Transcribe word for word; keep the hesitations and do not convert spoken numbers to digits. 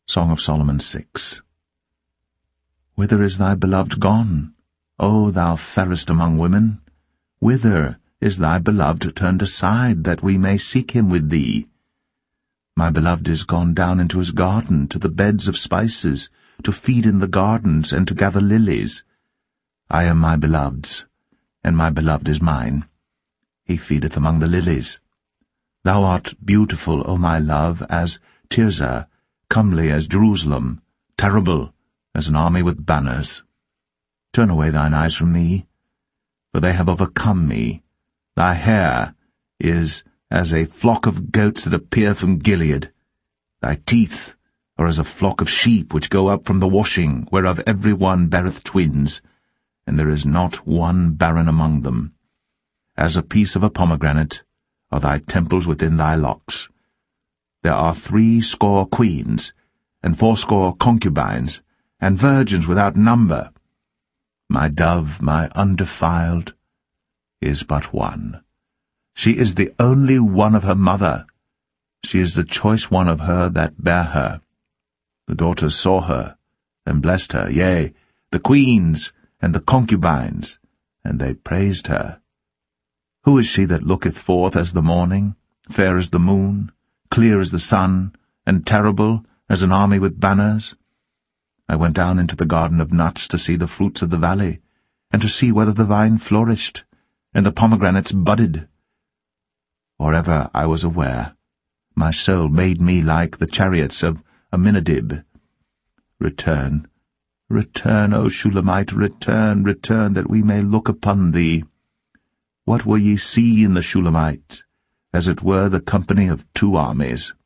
Song of Solomon six. Whither is thy beloved gone, O thou fairest among women? Whither is thy beloved turned aside, that we may seek him with thee? My beloved is gone down into his garden, to the beds of spices, to feed in the gardens, and to gather lilies. I am my beloved's, and my beloved is mine. He feedeth among the lilies. Thou art beautiful, O my love, as Tirzah, comely as Jerusalem, terrible as an army with banners. Turn away thine eyes from me, for they have overcome me. Thy hair is as a flock of goats that appear from Gilead. Thy teeth are as a flock of sheep which go up from the washing, whereof every one beareth twins, and there is not one barren among them. As a piece of a pomegranate are thy temples within thy locks. There are three score queens, and fourscore concubines, and virgins without number. My dove, my undefiled, is but one. She is the only one of her mother. She is the choice one of her that bare her. The daughters saw her, and blessed her, yea, the queens and the concubines, and they praised her. Who is she that looketh forth as the morning, fair as the moon, clear as the sun, and terrible as an army with banners? I went down into the garden of nuts to see the fruits of the valley, and to see whether the vine flourished, and the pomegranates budded. Or ever I was aware, my soul made me like the chariots of Aminadib. Return, return, O Shulamite, return, return, that we may look upon thee. What will ye see in the Shulamite? As it were the company of two armies.